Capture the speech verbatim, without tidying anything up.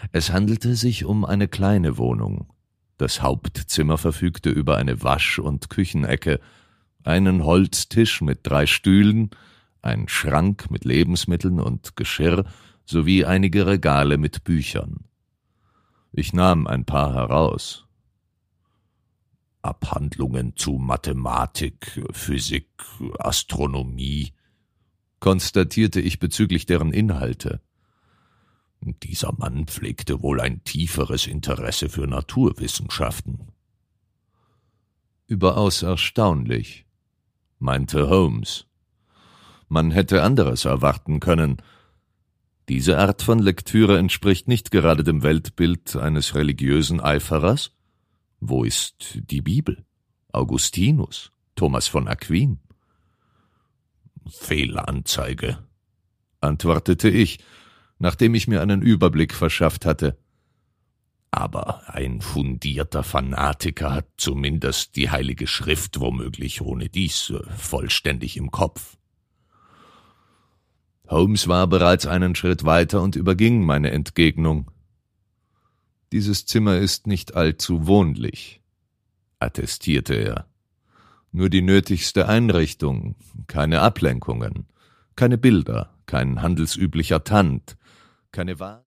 Es handelte sich um eine kleine Wohnung. Das Hauptzimmer verfügte über eine Wasch- und Küchenecke, einen Holztisch mit drei Stühlen, einen Schrank mit Lebensmitteln und Geschirr sowie einige Regale mit Büchern. Ich nahm ein paar heraus. Abhandlungen zu Mathematik, Physik, Astronomie, konstatierte ich bezüglich deren Inhalte. Dieser Mann pflegte wohl ein tieferes Interesse für Naturwissenschaften. Überaus erstaunlich, meinte Holmes. Man hätte anderes erwarten können. Diese Art von Lektüre entspricht nicht gerade dem Weltbild eines religiösen Eiferers. Wo ist die Bibel? Augustinus? Thomas von Aquin? Fehlanzeige, antwortete ich, nachdem ich mir einen Überblick verschafft hatte. Aber ein fundierter Fanatiker hat zumindest die Heilige Schrift womöglich ohne dies vollständig im Kopf. Holmes war bereits einen Schritt weiter und überging meine Entgegnung. »Dieses Zimmer ist nicht allzu wohnlich«, attestierte er. »Nur die nötigste Einrichtung, keine Ablenkungen, keine Bilder, kein handelsüblicher Tand, keine Wahl.«